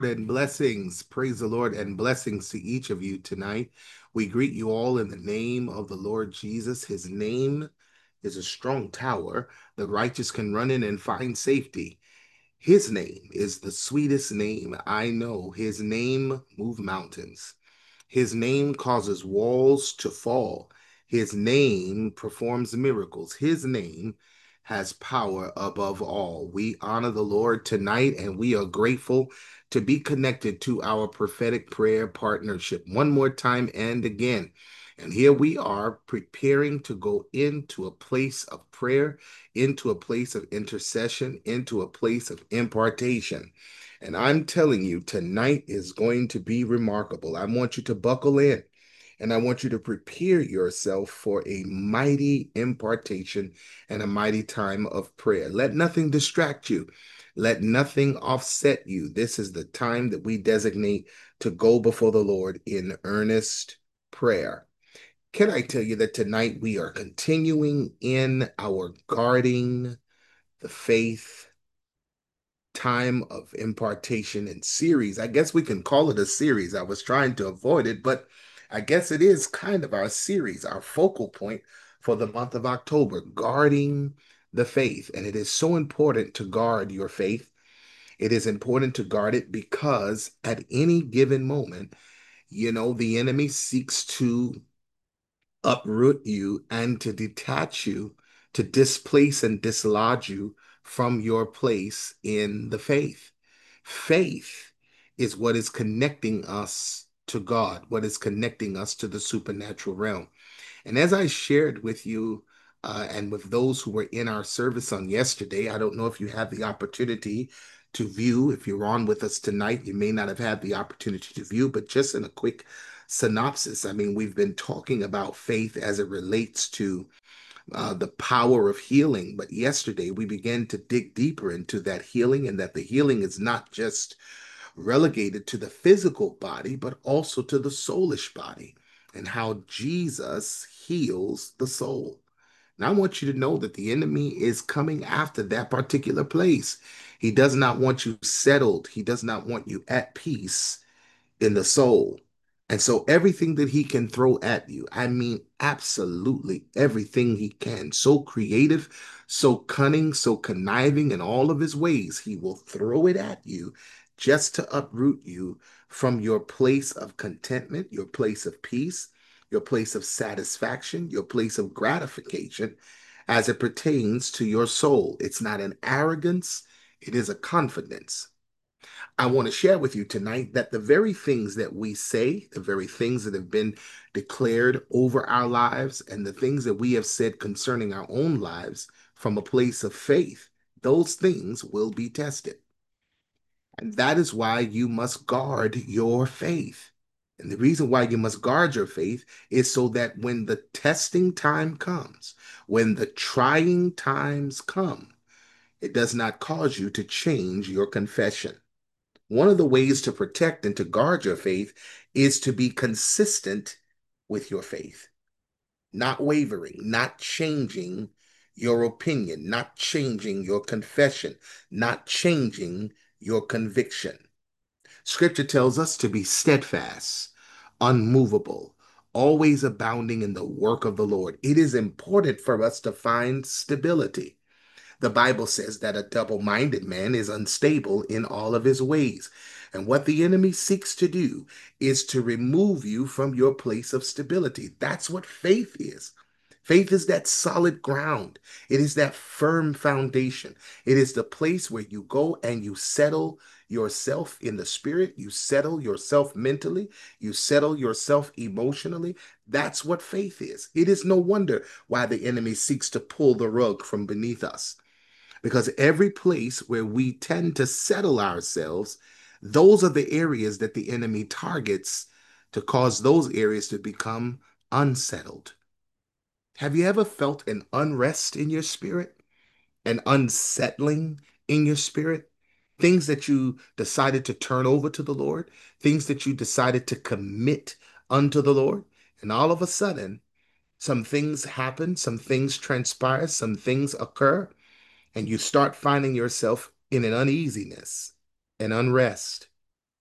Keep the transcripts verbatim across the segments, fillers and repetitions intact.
And blessings. Praise the Lord and blessings to each of you tonight. We greet you all in the name of the Lord Jesus. His name is a strong tower. The righteous can run in and find safety. His name is the sweetest name I know. His name moves mountains. His name causes walls to fall. His name performs miracles. His name has power above all. We honor the Lord tonight and we are grateful to be connected to our prophetic prayer partnership one more time and again. And here we are preparing to go into a place of prayer, into a place of intercession, into a place of impartation. And I'm telling you, tonight is going to be remarkable. I want you to buckle in and I want you to prepare yourself for a mighty impartation and a mighty time of prayer. Let nothing distract you. Let nothing offset you. This is the time that we designate to go before the Lord in earnest prayer. Can I tell you that tonight we are continuing in our guarding the faith time of impartation and series. I guess we can call it a series. I was trying to avoid it, but I guess it is kind of our series, our focal point for the month of October, guarding the faith. And it is so important to guard your faith. It is important to guard it because at any given moment, you know, the enemy seeks to uproot you and to detach you, to displace and dislodge you from your place in the faith. Faith is what is connecting us to God, what is connecting us to the supernatural realm. And as I shared with you, uh, and with those who were in our service on yesterday, I don't know if you had the opportunity to view. If you're on with us tonight, you may not have had the opportunity to view, but just in a quick synopsis, I mean, we've been talking about faith as it relates to uh, the power of healing. But yesterday, we began to dig deeper into that healing, and that the healing is not just relegated to the physical body, but also to the soulish body, and how Jesus heals the soul. And I want you to know that the enemy is coming after that particular place. He does not want you settled, he does not want you at peace in the soul. And so everything that he can throw at you, I mean, absolutely everything he can, so creative, so cunning, so conniving in all of his ways, he will throw it at you just to uproot you from your place of contentment, your place of peace, your place of satisfaction, your place of gratification as it pertains to your soul. It's not an arrogance, it is a confidence. I want to share with you tonight that the very things that we say, the very things that have been declared over our lives, and the things that we have said concerning our own lives from a place of faith, those things will be tested. And that is why you must guard your faith. And the reason why you must guard your faith is so that when the testing time comes, when the trying times come, it does not cause you to change your confession. One of the ways to protect and to guard your faith is to be consistent with your faith, not wavering, not changing your opinion, not changing your confession, not changing your conviction. Scripture tells us to be steadfast, unmovable, always abounding in the work of the Lord. It is important for us to find stability. The Bible says that a double minded man is unstable in all of his ways. And what the enemy seeks to do is to remove you from your place of stability. That's what faith is. Faith is that solid ground. It is that firm foundation. It is the place where you go and you settle yourself in the spirit. You settle yourself mentally. You settle yourself emotionally. That's what faith is. It is no wonder why the enemy seeks to pull the rug from beneath us, because every place where we tend to settle ourselves, those are the areas that the enemy targets to cause those areas to become unsettled. Have you ever felt an unrest in your spirit, an unsettling in your spirit? Things that you decided to turn over to the Lord, things that you decided to commit unto the Lord, and all of a sudden, some things happen, some things transpire, some things occur, and you start finding yourself in an uneasiness, an unrest.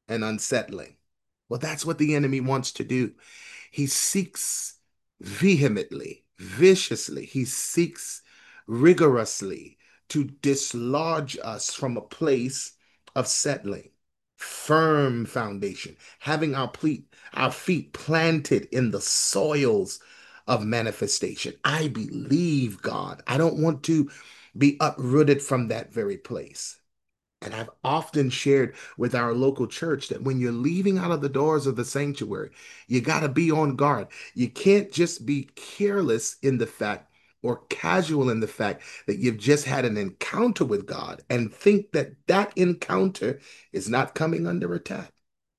and unsettling. Well, that's what the enemy wants to do. He seeks vehemently, viciously, he seeks rigorously to dislodge us from a place of settling, firm foundation, having our, ple- our feet planted in the soils of manifestation. I believe God. I don't want to be uprooted from that very place. And I've often shared with our local church that when you're leaving out of the doors of the sanctuary, you got to be on guard. You can't just be careless in the fact or casual in the fact that you've just had an encounter with God and think that that encounter is not coming under attack.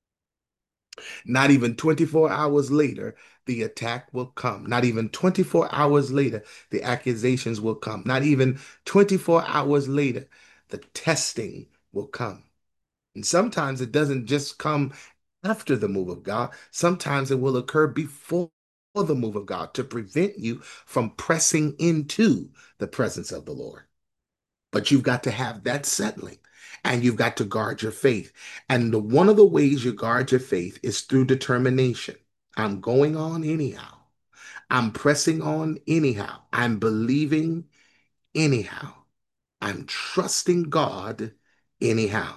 Not even twenty-four hours later, the attack will come. Not even twenty-four hours later, the accusations will come. Not even twenty-four hours later, the testing will come. And sometimes it doesn't just come after the move of God. Sometimes it will occur before the move of God to prevent you from pressing into the presence of the Lord. But you've got to have that settling and you've got to guard your faith. And the, one of the ways you guard your faith is through determination. I'm going on anyhow. I'm pressing on anyhow. I'm believing anyhow. I'm trusting God anyhow.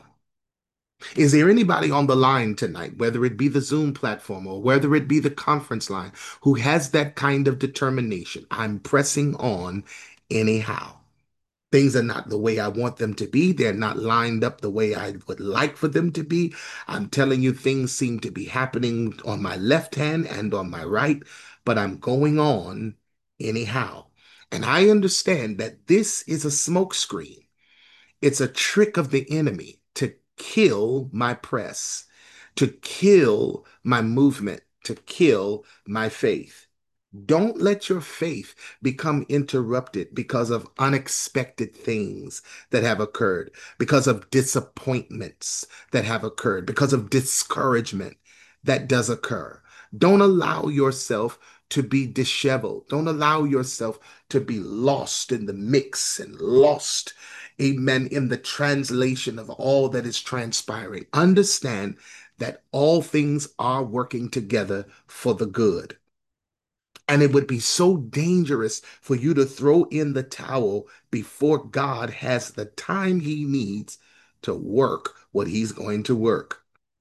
Is there anybody on the line tonight, whether it be the Zoom platform or whether it be the conference line, who has that kind of determination? I'm pressing on anyhow. Things are not the way I want them to be. They're not lined up the way I would like for them to be. I'm telling you, things seem to be happening on my left hand and on my right, but I'm going on anyhow. And I understand that this is a smokescreen. It's a trick of the enemy to kill my press, to kill my movement, to kill my faith. Don't let your faith become interrupted because of unexpected things that have occurred, because of disappointments that have occurred, because of discouragement that does occur. Don't allow yourself to be disheveled. Don't allow yourself to be lost in the mix and lost, amen, in the translation of all that is transpiring. Understand that all things are working together for the good. And it would be so dangerous for you to throw in the towel before God has the time he needs to work what he's going to work.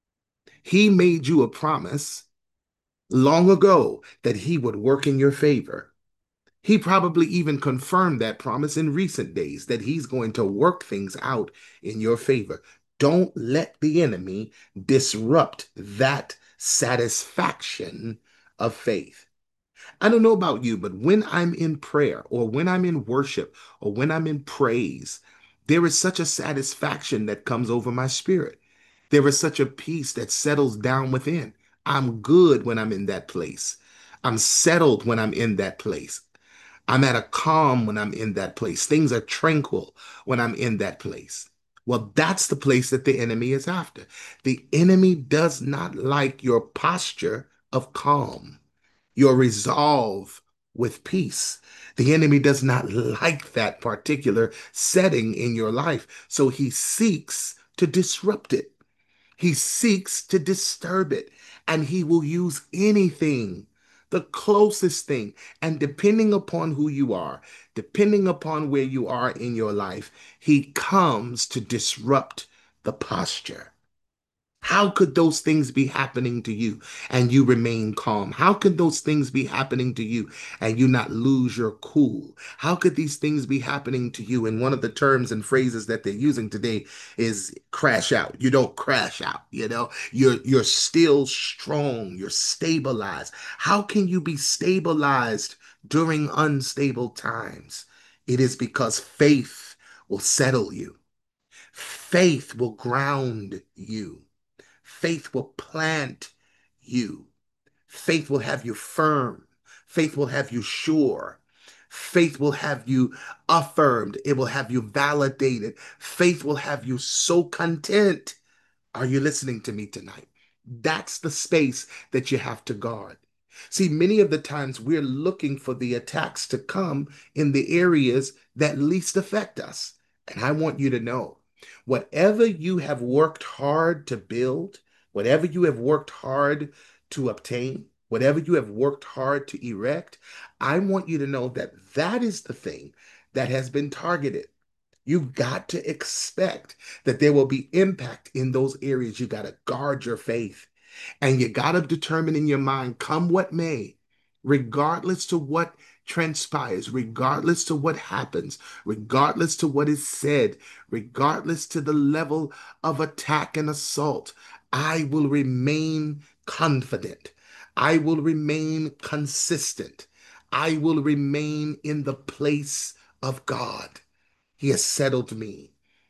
He made you a promise long ago that he would work in your favor. He probably even confirmed that promise in recent days that he's going to work things out in your favor. Don't let the enemy disrupt that satisfaction of faith. I don't know about you, but when I'm in prayer or when I'm in worship or when I'm in praise, there is such a satisfaction that comes over my spirit. There is such a peace that settles down within. I'm good when I'm in that place. I'm settled when I'm in that place. I'm at a calm when I'm in that place. Things are tranquil when I'm in that place. Well, that's the place that the enemy is after. The enemy does not like your posture of calm, your resolve with peace. The enemy does not like that particular setting in your life. So he seeks to disrupt it. He seeks to disturb it. And he will use anything, the closest thing. And depending upon who you are, depending upon where you are in your life, he comes to disrupt the posture. How could those things be happening to you and you remain calm? How could those things be happening to you and you not lose your cool? How could these things be happening to you? And one of the terms and phrases that they're using today is crash out. You don't crash out, you know? You're you're still strong, you're stabilized. How can you be stabilized during unstable times? It is because faith will settle you. Faith will ground you. Faith will plant you. Faith will have you firm. Faith will have you sure. Faith will have you affirmed. It will have you validated. Faith will have you so content. Are you listening to me tonight? That's the space that you have to guard. See, many of the times we're looking for the attacks to come in the areas that least affect us. And I want you to know, whatever you have worked hard to build, Whatever you have worked hard to obtain, whatever you have worked hard to erect, I want you to know that that is the thing that has been targeted. You've got to expect that there will be impact in those areas. You got to guard your faith. And you got to determine in your mind, come what may, regardless to what transpires, regardless to what happens, regardless to what is said, regardless to the level of attack and assault, I will remain confident. I will remain consistent. I will remain in the place of God. He has settled me.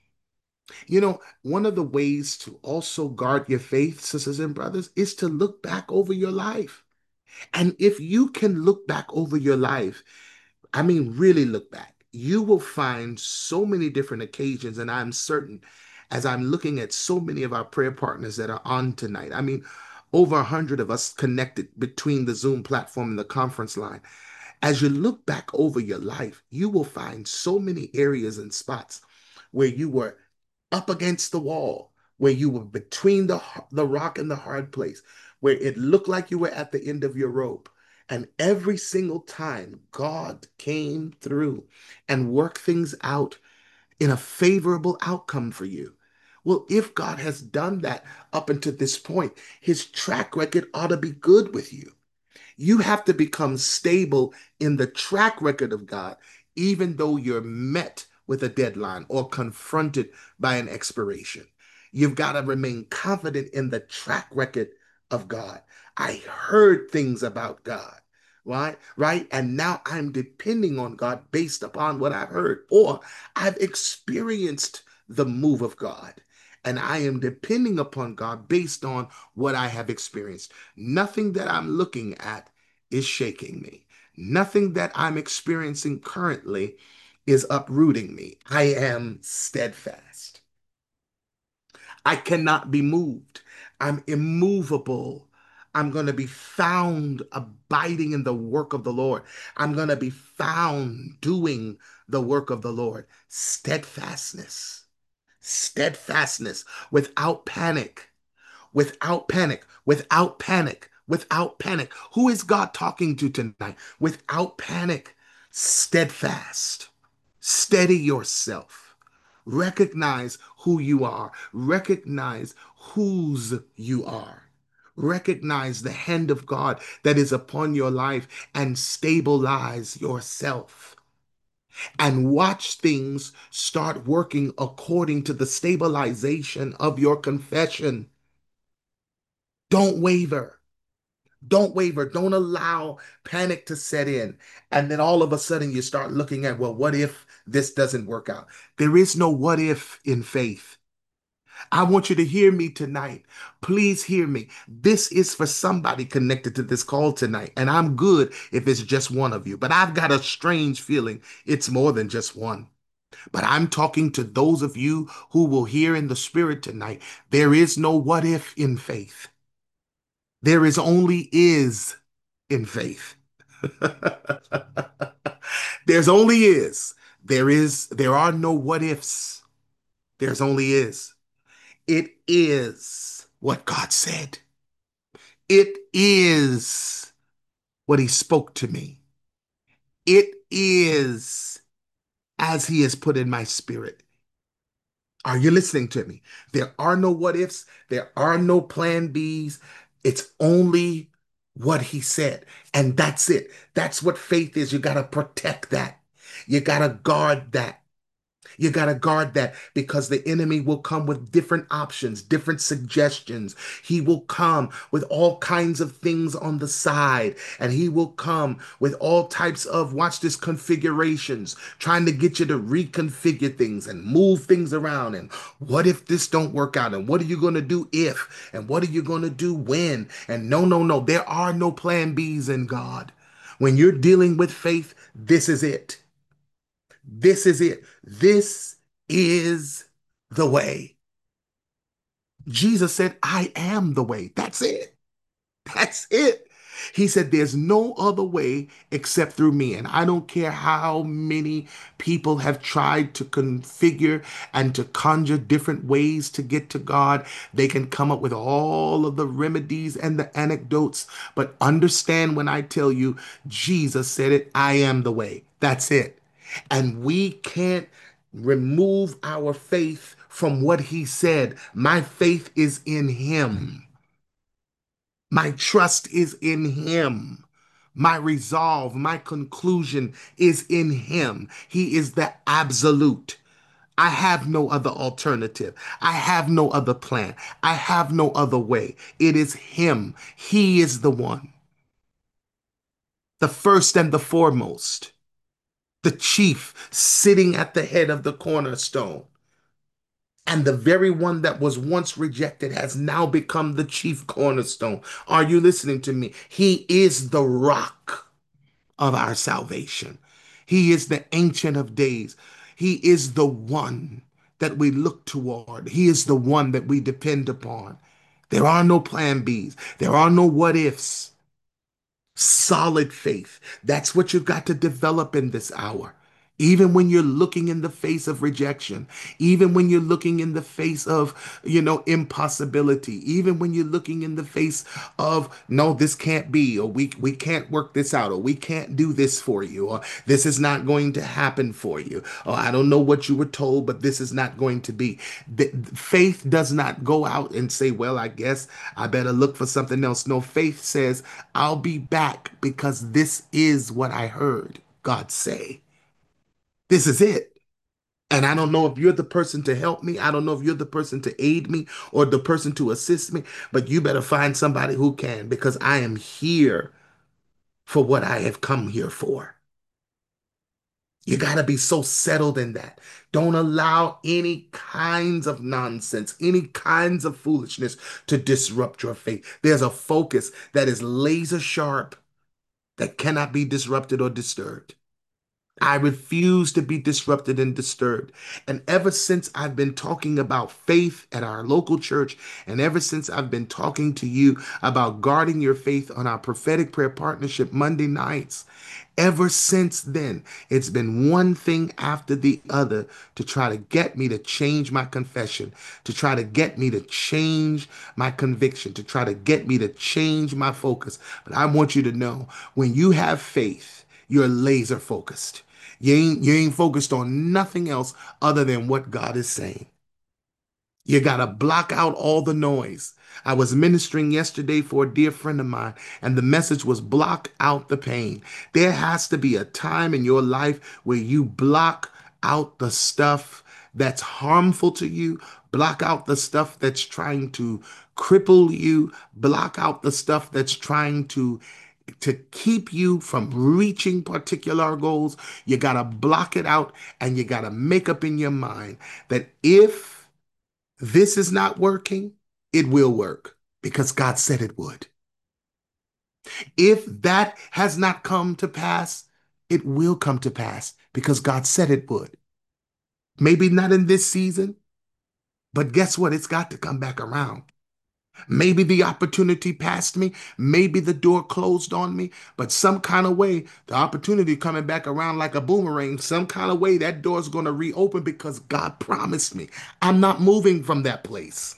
You know, one of the ways to also guard your faith, sisters and brothers, is to look back over your life. And if you can look back over your life, I mean, really look back, you will find so many different occasions. And I'm certain as I'm looking at so many of our prayer partners that are on tonight, I mean, over a hundred of us connected between the Zoom platform and the conference line. As you look back over your life, you will find so many areas and spots where you were up against the wall, where you were between the, the rock and the hard place, where it looked like you were at the end of your rope. And every single time, God came through and worked things out in a favorable outcome for you. Well, if God has done that up until this point, his track record ought to be good with you. You have to become stable in the track record of God, even though you're met with a deadline or confronted by an expiration. You've got to remain confident in the track record of God. I heard things about God, right? Right. And now I'm depending on God based upon what I've heard, or I've experienced the move of God. And I am depending upon God based on what I have experienced. Nothing that I'm looking at is shaking me. Nothing that I'm experiencing currently is uprooting me. I am steadfast. I cannot be moved. I'm immovable. I'm going to be found abiding in the work of the Lord. I'm going to be found doing the work of the Lord. Steadfastness, steadfastness without panic, without panic, without panic, without panic. Who is God talking to tonight? Without panic, steadfast. Steady yourself. Recognize who you are. Recognize whose you are. Recognize the hand of God that is upon your life and stabilize yourself. And watch things start working according to the stabilization of your confession. Don't waver. Don't waver. Don't allow panic to set in. And then all of a sudden you start looking at, well, what if this doesn't work out? There is no what if in faith. I want you to hear me tonight. Please hear me. This is for somebody connected to this call tonight. And I'm good if it's just one of you. But I've got a strange feeling it's more than just one. But I'm talking to those of you who will hear in the spirit tonight. There is no what if in faith. There is only is in faith. There's only is. There is, there are no what ifs. There's only is. It is what God said. It is what he spoke to me. It is as he has put in my spirit. Are you listening to me? There are no what ifs. There are no plan Bs. It's only what he said. And that's it. That's what faith is. You got to protect that. You got to guard that. You got to guard that because the enemy will come with different options, different suggestions. He will come with all kinds of things on the side, and he will come with all types of, watch this, configurations, trying to get you to reconfigure things and move things around. And what if this don't work out? And what are you going to do if? And what are you going to do when? And no, no, no, there are no plan Bs in God. When you're dealing with faith, this is it. This is it. This is the way. Jesus said, I am the way. That's it. That's it. He said, there's no other way except through me. And I don't care how many people have tried to configure and to conjure different ways to get to God. They can come up with all of the remedies and the anecdotes. But understand when I tell you, Jesus said it, I am the way. That's it. And we can't remove our faith from what he said. My faith is in him. My trust is in him. My resolve, my conclusion is in him. He is the absolute. I have no other alternative. I have no other plan. I have no other way. It is him. He is the one, the first and the foremost, the chief sitting at the head of the cornerstone. And the very one that was once rejected has now become the chief cornerstone. Are you listening to me? He is the rock of our salvation. He is the Ancient of Days. He is the one that we look toward. He is the one that we depend upon. There are no plan Bs. There are no what ifs. Solid faith. That's what you've got to develop in this hour. Even when you're looking in the face of rejection, even when you're looking in the face of, you know, impossibility, even when you're looking in the face of, no, this can't be, or we, we can't work this out, or we can't do this for you, or this is not going to happen for you, or I don't know what you were told, but this is not going to be. The, faith does not go out and say, well, I guess I better look for something else. No, faith says, I'll be back because this is what I heard God say. This is it. And I don't know if you're the person to help me. I don't know if you're the person to aid me or the person to assist me, but you better find somebody who can because I am here for what I have come here for. You got to be so settled in that. Don't allow any kinds of nonsense, any kinds of foolishness to disrupt your faith. There's a focus that is laser sharp that cannot be disrupted or disturbed. I refuse to be disrupted and disturbed. And ever since I've been talking about faith at our local church, and ever since I've been talking to you about guarding your faith on our prophetic prayer partnership Monday nights, ever since then, it's been one thing after the other to try to get me to change my confession, to try to get me to change my conviction, to try to get me to change my focus. But I want you to know when you have faith, you're laser focused. You ain't, you ain't focused on nothing else other than what God is saying. You got to block out all the noise. I was ministering yesterday for a dear friend of mine, and the message was block out the pain. There has to be a time in your life where you block out the stuff that's harmful to you, block out the stuff that's trying to cripple you, block out the stuff that's trying to to keep you from reaching particular goals. You got to block it out and you got to make up in your mind that if this is not working, it will work because God said it would. If that has not come to pass, it will come to pass because God said it would. Maybe not in this season, but guess what? It's got to come back around. Maybe the opportunity passed me. Maybe the door closed on me. But some kind of way, the opportunity coming back around like a boomerang, some kind of way that door's going to reopen because God promised me. I'm not moving from that place.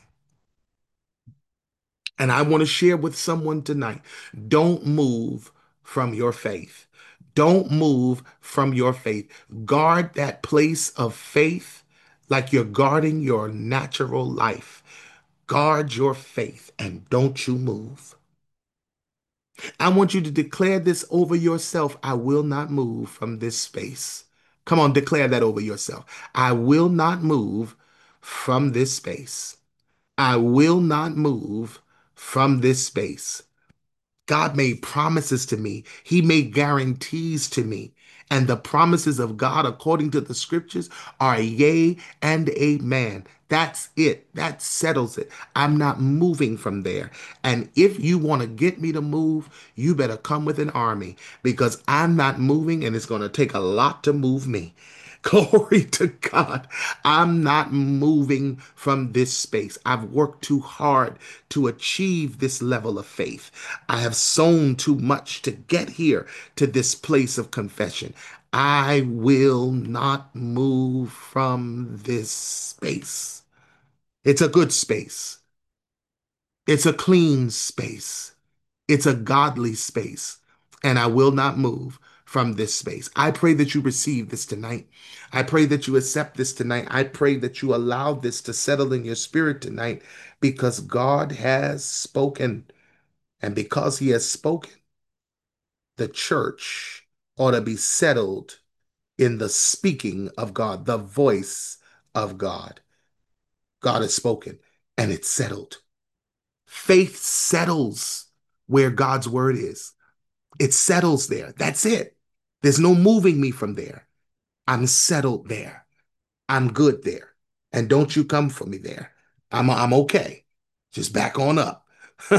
And I want to share with someone tonight. Don't move from your faith. Don't move from your faith. Guard that place of faith like you're guarding your natural life. Guard your faith and don't you move. I want you to declare this over yourself. I will not move from this space. Come on, declare that over yourself. I will not move from this space. I will not move from this space. God made promises to me. He made guarantees to me. And the promises of God, according to the scriptures, are yea and amen. That's it. That settles it. I'm not moving from there. And if you want to get me to move, you better come with an army because I'm not moving and it's going to take a lot to move me. Glory to God. I'm not moving from this space. I've worked too hard to achieve this level of faith. I have sown too much to get here to this place of confession. I will not move from this space. It's a good space. It's a clean space. It's a godly space, and I will not move from this space. I pray that you receive this tonight. I pray that you accept this tonight. I pray that you allow this to settle in your spirit tonight because God has spoken. And because he has spoken, the church ought to be settled in the speaking of God, the voice of God. God has spoken and it's settled. Faith settles where God's word is. It settles there. That's it. There's no moving me from there. I'm settled there. I'm good there. And don't you come for me there. I'm, I'm okay. Just back on up.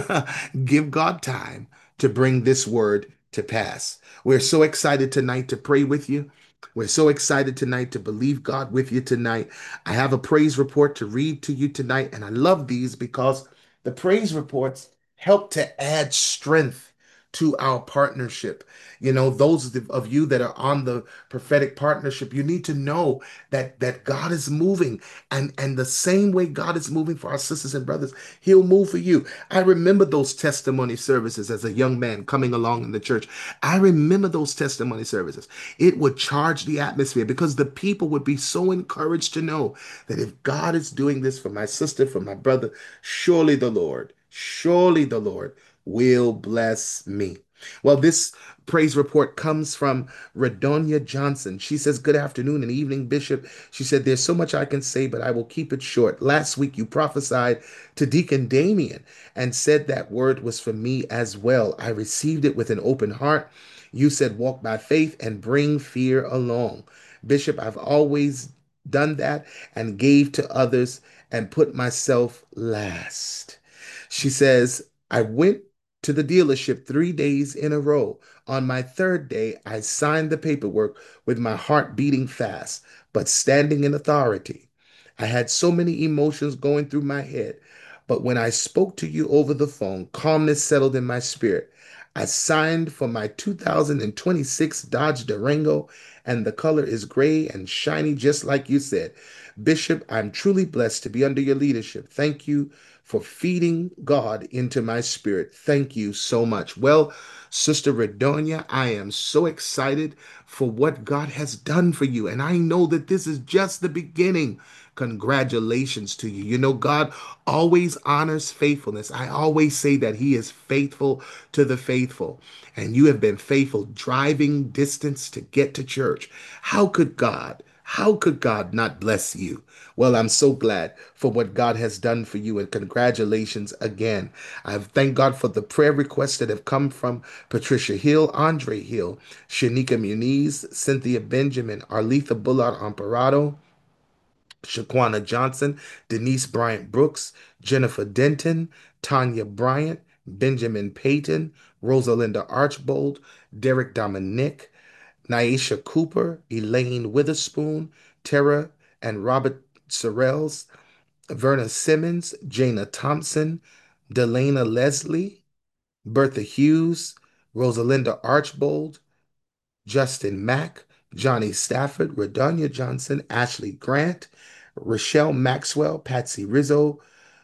Give God time to bring this word to pass. We're so excited tonight to pray with you. We're so excited tonight to believe God with you tonight. I have a praise report to read to you tonight, and I love these because the praise reports help to add strength to our partnership. You know, those of you that are on the prophetic partnership, you need to know that that God is moving, and and the same way God is moving for our sisters and brothers, he'll move for you. I remember those testimony services as a young man coming along in the church. I remember those testimony services. It would charge the atmosphere because the people would be so encouraged to know that if God is doing this for my sister, for my brother, surely the Lord, surely the Lord will bless me. Well, this praise report comes from Redonia Johnson. She says, "Good afternoon and evening, Bishop." She said, "There's so much I can say, but I will keep it short. Last week you prophesied to Deacon Damien and said that word was for me as well. I received it with an open heart. You said, walk by faith and bring fear along. Bishop, I've always done that and gave to others and put myself last." She says, "I went to the dealership three days in a row. On my third day, I signed the paperwork with my heart beating fast, but standing in authority. I had so many emotions going through my head, but when I spoke to you over the phone, calmness settled in my spirit. I signed for my two thousand twenty-six Dodge Durango, and the color is gray and shiny, just like you said. Bishop, I'm truly blessed to be under your leadership. Thank you for feeding God into my spirit. Thank you so much." Well, Sister Redonia, I am so excited for what God has done for you. And I know that this is just the beginning. Congratulations to you. You know, God always honors faithfulness. I always say that he is faithful to the faithful. And you have been faithful driving distance to get to church. How could God, how could God not bless you? Well, I'm so glad for what God has done for you, and congratulations again. I thank God for the prayer requests that have come from Patricia Hill, Andre Hill, Shanika Muniz, Cynthia Benjamin, Arletha Bullard Amparado, Shaquana Johnson, Denise Bryant Brooks, Jennifer Denton, Tanya Bryant, Benjamin Payton, Rosalinda Archbold, Derek Dominic, Naisha Cooper, Elaine Witherspoon, Tara and Robert Sorrells, Verna Simmons, Jana Thompson, Delana Leslie, Bertha Hughes, Rosalinda Archbold, Justin Mack, Johnny Stafford, Redonia Johnson, Ashley Grant, Rochelle Maxwell, Patsy Rizzo,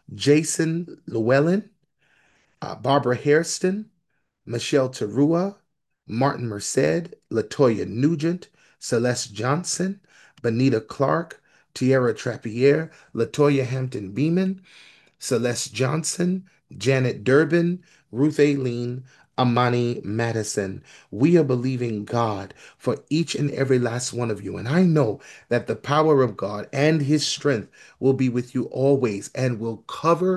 Jason Llewellyn, uh, Barbara Hairston, Michelle Tarua, Martin Merced, Latoya Nugent, Celeste Johnson, Benita Clark, Tierra Trappier, Latoya Hampton Beeman, Celeste Johnson, Janet Durbin, Ruth Aileen, Amani Madison. We are believing God for each and every last one of you. And I know that the power of God and his strength will be with you always and will cover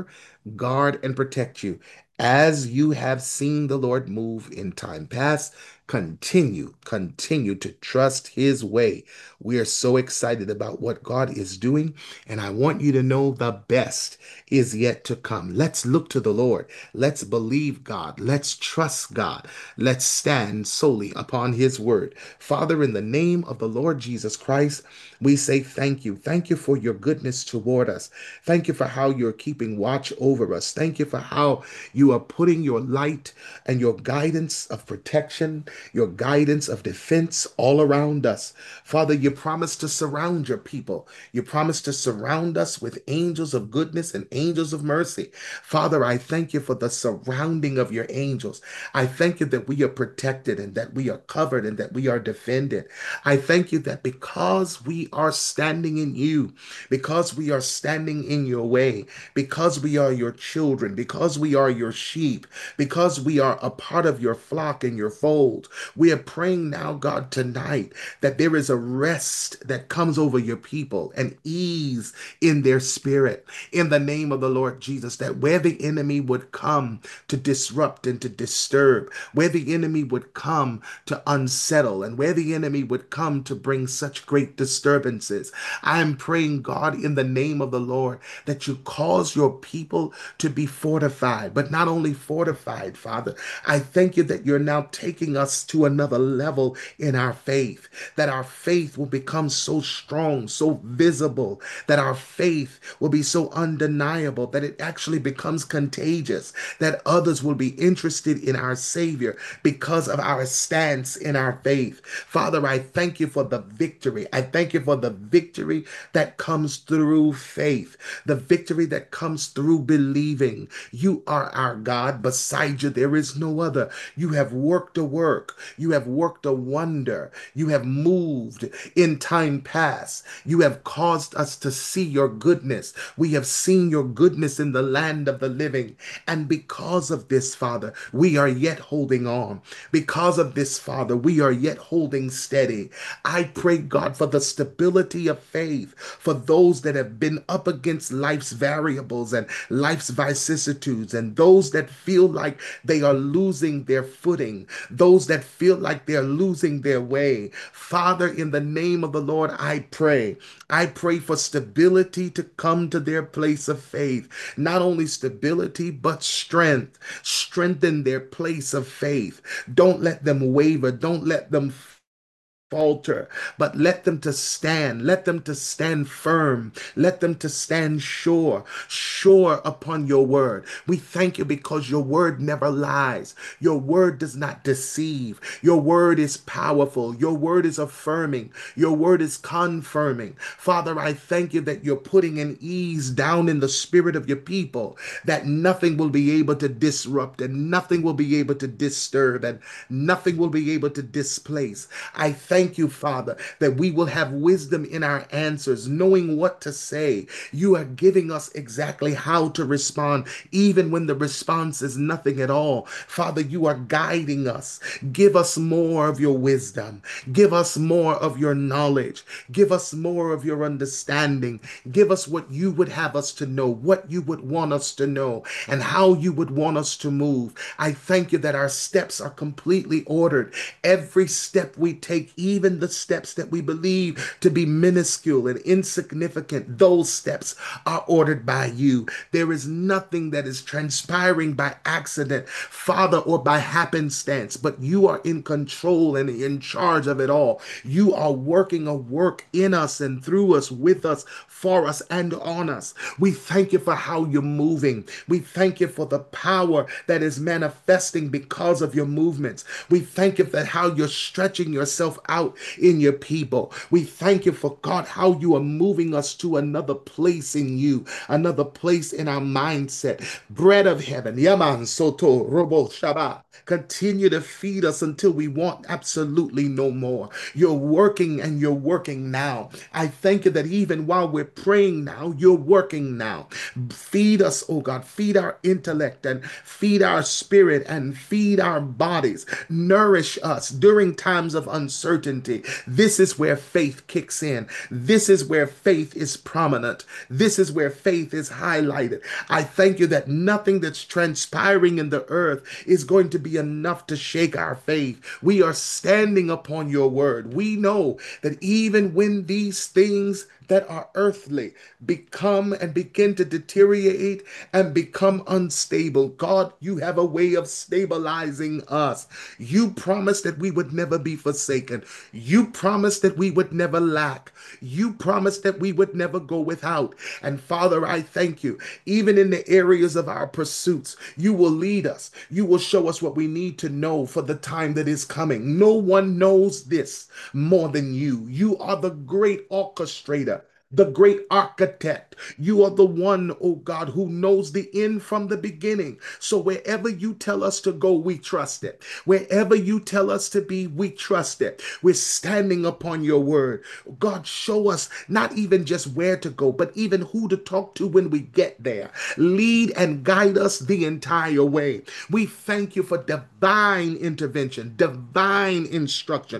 guard, and protect you. As you have seen the Lord move in time past, continue, continue to trust his way. We are so excited about what God is doing, and I want you to know the best is yet to come. Let's look to the Lord. Let's believe God. Let's trust God. Let's stand solely upon his word. Father, in the name of the Lord Jesus Christ, we say thank you. Thank you for your goodness toward us. Thank you for how you're keeping watch over us. Thank you for how you are putting your light and your guidance of protection, your guidance of defense all around us. Father, you promise to surround your people. You promise to surround us with angels of goodness and angels of mercy. Father, I thank you for the surrounding of your angels. I thank you that we are protected and that we are covered and that we are defended. I thank you that because we are standing in you, because we are standing in your way, because we are your children, because we are your sheep, because we are a part of your flock and your fold, we are praying now, God, tonight that there is a rest that comes over your people and ease in their spirit in the name of the Lord Jesus, that where the enemy would come to disrupt and to disturb, where the enemy would come to unsettle, and where the enemy would come to bring such great disturbances, I am praying, God, in the name of the Lord, that you cause your people to be fortified, but not only fortified, Father. I thank you that you're now taking us to another level in our faith, that our faith will become so strong, so visible, that our faith will be so undeniable that it actually becomes contagious, that others will be interested in our Savior because of our stance in our faith. Father, I thank you for the victory. I thank you for the victory that comes through faith, the victory that comes through believing. You are our God. Beside you, there is no other. You have worked a work. You have worked a wonder. You have moved in time past. You have caused us to see your goodness. We have seen your goodness in the land of the living. And because of this, Father, we are yet holding on. Because of this, Father, we are yet holding steady. I pray, God, for the stability of faith for those that have been up against life's variables and life's vicissitudes, and those that feel like they are losing their footing, those that feel like they're losing their way. Father, in the name of the Lord, I pray. I pray for stability to come to their place of faith. Not only stability, but strength. Strengthen their place of faith. Don't let them waver. Don't let them falter, but let them to stand, let them to stand firm, let them to stand sure, sure upon your word. We thank you because your word never lies. Your word does not deceive. Your word is powerful. Your word is affirming. Your word is confirming. Father, I thank you that you're putting an ease down in the spirit of your people, that nothing will be able to disrupt and nothing will be able to disturb and nothing will be able to displace. I thank Thank you, Father, that we will have wisdom in our answers, knowing what to say. You are giving us exactly how to respond, even when the response is nothing at all. Father, you are guiding us. Give us more of your wisdom. Give us more of your knowledge. Give us more of your understanding. Give us what you would have us to know, what you would want us to know, and how you would want us to move. I thank you that our steps are completely ordered. Every step we take, even the steps that we believe to be minuscule and insignificant, those steps are ordered by you. There is nothing that is transpiring by accident, Father, or by happenstance, but you are in control and in charge of it all. You are working a work in us and through us, with us, for us, and on us. We thank you for how you're moving. We thank you for the power that is manifesting because of your movements. We thank you for how you're stretching yourself out in your people. We thank you for, God, how you are moving us to another place in you, another place in our mindset. Bread of heaven, Yaman Soto Robo Shaba. Continue to feed us until we want absolutely no more. You're working and you're working now. I thank you that even while we're praying now, you're working now. Feed us, oh God, feed our intellect and feed our spirit and feed our bodies. Nourish us during times of uncertainty. certainty. This is where faith kicks in. This is where faith is prominent. This is where faith is highlighted. I thank you that nothing that's transpiring in the earth is going to be enough to shake our faith. We are standing upon your word. We know that even when these things that are earthly become and begin to deteriorate and become unstable, God, you have a way of stabilizing us. You promised that we would never be forsaken. You promised that we would never lack. You promised that we would never go without. And Father, I thank you. Even in the areas of our pursuits, you will lead us. You will show us what we need to know for the time that is coming. No one knows this more than you. You are the great orchestrator, the great architect. You are the one, oh God, who knows the end from the beginning. So wherever you tell us to go, we trust it. Wherever you tell us to be, we trust it. We're standing upon your word. God, show us not even just where to go, but even who to talk to when we get there. Lead and guide us the entire way. We thank you for divine intervention, divine instruction,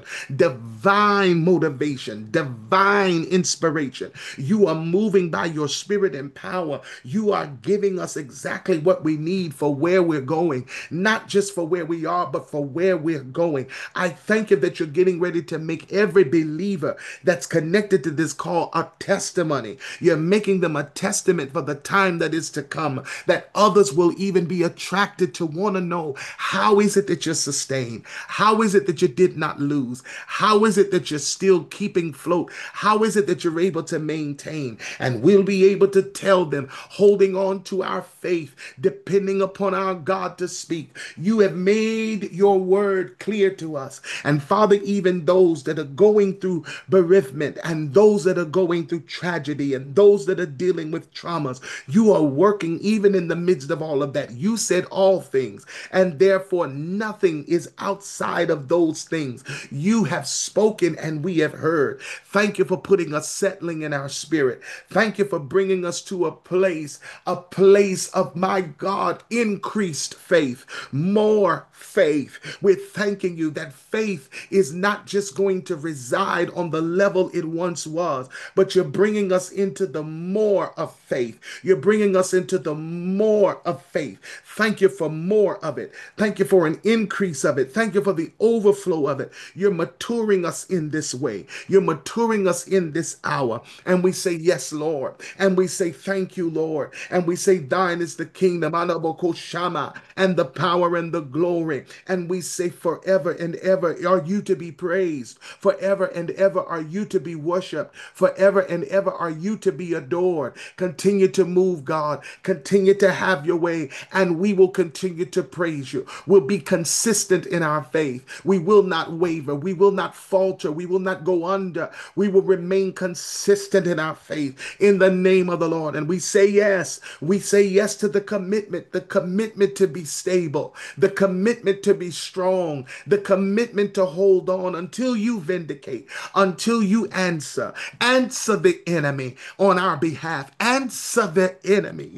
divine motivation, divine inspiration. You are moving by your spirit and power. You are giving us exactly what we need for where we're going, not just for where we are, but for where we're going. I thank you that you're getting ready to make every believer that's connected to this call a testimony. You're making them a testament for the time that is to come, that others will even be attracted to want to know, how is it that you're sustained? How is it that you did not lose? How is it that you're still keeping float? How is it that you're able to maintain? And we'll be able to tell them, holding on to our faith, depending upon our God to speak. You have made your word clear to us. And Father, even those that are going through bereavement and those that are going through tragedy and those that are dealing with traumas, you are working even in the midst of all of that. You said all things, and therefore nothing is outside of those things. You have spoken and we have heard. Thank you for putting a settling in our spirit. Thank you for bringing us to a place, a place of, my God, increased faith, more faith. We're thanking you that faith is not just going to reside on the level it once was, but you're bringing us into the more of faith. You're bringing us into the more of faith. Thank you for more of it. Thank you for an increase of it. Thank you for the overflow of it. You're maturing us in this way. You're maturing us in this hour. And we say, yes, Lord. And we say, thank you, Lord. And we say, thine is the kingdom, Anabokoshama, and the power and the glory. And we say, forever and ever are you to be praised. Forever and ever are you to be worshiped. Forever and ever are you to be adored. Continue to move, God. Continue to have your way. And we will continue to praise you. We'll be consistent in our faith. We will not waver. We will not falter. We will not go under. We will remain consistent in our faith in the name of the Lord. And we say yes. We say yes to the commitment, the commitment to be stable, the commitment to be strong, the commitment to hold on until you vindicate, until you answer. Answer the enemy on our behalf. Answer the enemy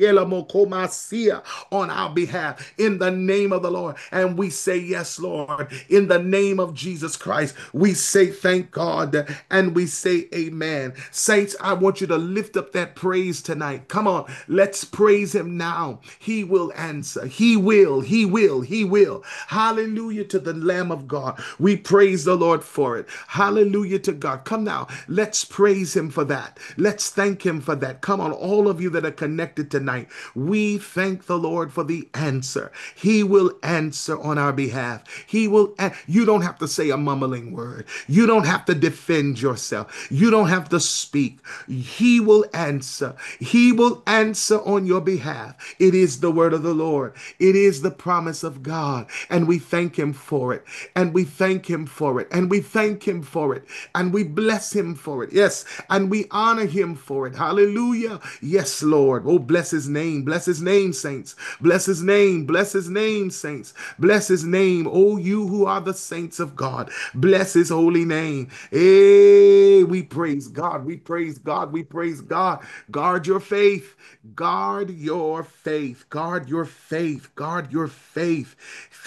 on our behalf in the name of the Lord. And we say yes, Lord, in the name of Jesus Christ. We say thank God and we say amen. Saints, I want you to lift up that praise tonight. Come on, let's praise him now. He will answer. He will, he will, he will. Hallelujah to the Lamb of God. We praise the Lord for it. Hallelujah to God. Come now, let's praise him for that. Let's thank him for that. Come on, all of you that are connected tonight, we thank the Lord for the answer. He will answer on our behalf. He will, you don't have to say a mumbling word. You don't have to defend yourself. You don't have to speak. He will answer. He will answer on your behalf. It is the word of the Lord. It is the promise of God. And we thank him for it. And we thank him for it. And we thank him for it. And we bless him for it. Yes. And we honor him for it. Hallelujah. Yes, Lord. Oh, bless his name. Bless his name, saints. Bless his name. Bless his name, saints. Bless his name. Oh, you who are the saints of God. Bless his holy name. Hey, we praise God. We praise God. We praise God. Guard your faith. Guard your faith. Guard your faith. Guard your faith.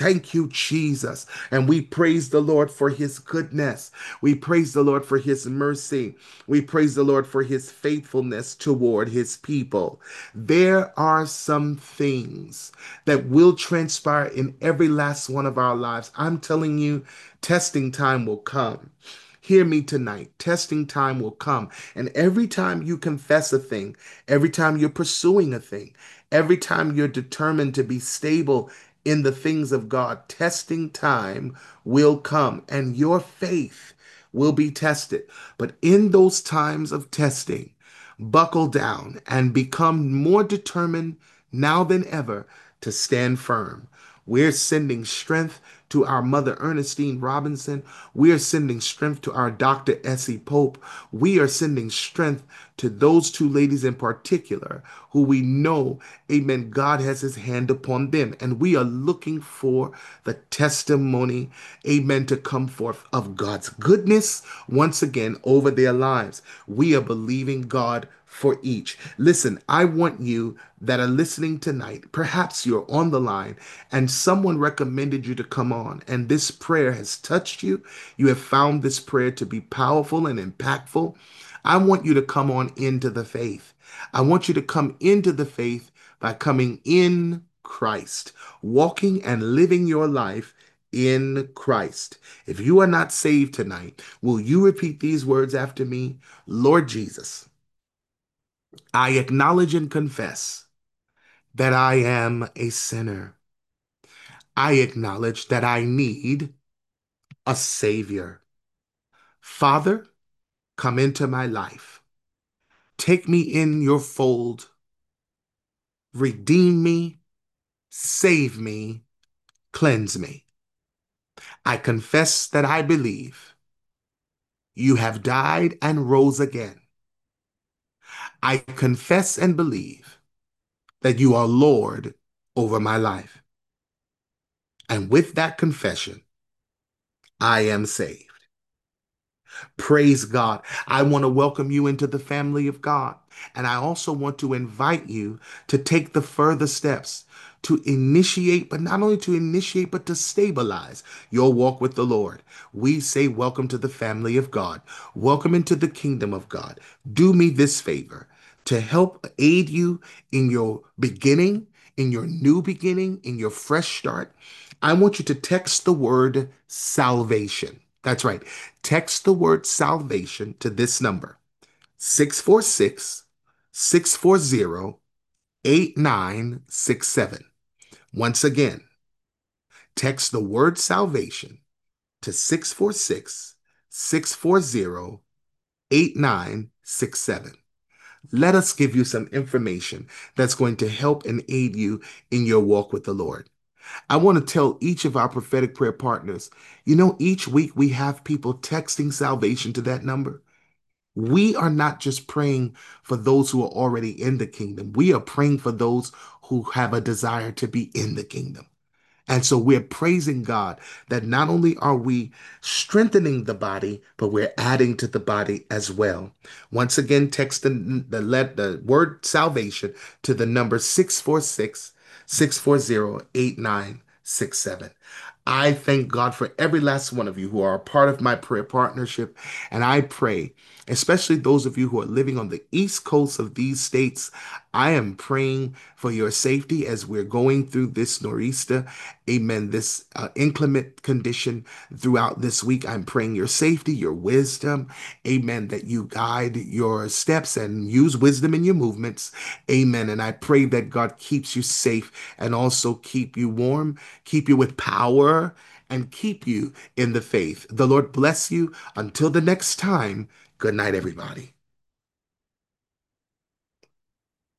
Thank you, Jesus. And we praise the Lord for his goodness. We praise the Lord for his mercy. We praise the Lord for his faithfulness toward his people. There are some things that will transpire in every last one of our lives. I'm telling you, testing time will come. Hear me tonight. Testing time will come. And every time you confess a thing, every time you're pursuing a thing, every time you're determined to be stable in the things of God, testing time will come and your faith will be tested. But in those times of testing, buckle down and become more determined now than ever to stand firm. We're sending strength to our mother Ernestine Robinson. We are sending strength to our Doctor Essie Pope. We are sending strength to those two ladies in particular who we know, amen, God has his hand upon them. And we are looking for the testimony, amen, to come forth of God's goodness once again over their lives. We are believing God for each. Listen, I want you that are listening tonight, perhaps you're on the line and someone recommended you to come on, and this prayer has touched you. You have found this prayer to be powerful and impactful. I want you to come on into the faith. I want you to come into the faith by coming in Christ, walking and living your life in Christ. If you are not saved tonight, will you repeat these words after me? Lord Jesus, I acknowledge and confess that I am a sinner. I acknowledge that I need a Savior. Father, come into my life. Take me in your fold. Redeem me, save me, cleanse me. I confess that I believe you have died and rose again. I confess and believe that you are Lord over my life. And with that confession, I am saved. Praise God. I want to welcome you into the family of God. And I also want to invite you to take the further steps to initiate, but not only to initiate, but to stabilize your walk with the Lord. We say, welcome to the family of God. Welcome into the kingdom of God. Do me this favor to help aid you in your beginning, in your new beginning, in your fresh start. I want you to text the word salvation. That's right. Text the word salvation to this number, six four six, six four zero, eight nine six seven. Once again, text the word salvation to six four six, six four zero, eight nine six seven. Let us give you some information that's going to help and aid you in your walk with the Lord. I want to tell each of our prophetic prayer partners, you know, each week we have people texting salvation to that number. We are not just praying for those who are already in the kingdom. We are praying for those who have a desire to be in the kingdom. And so we're praising God that not only are we strengthening the body, but we're adding to the body as well. Once again, text the, the, let, the word salvation to the number six four six, six four zero, eight nine six seven. I thank God for every last one of you who are a part of my prayer partnership. And I pray, especially those of you who are living on the east coast of these states, I am praying for your safety as we're going through this nor'easter. Amen. This uh, inclement condition throughout this week. I'm praying your safety, your wisdom. Amen. That you guide your steps and use wisdom in your movements. Amen. And I pray that God keeps you safe and also keep you warm, keep you with power, and keep you in the faith. The Lord bless you. Until the next time, good night, everybody.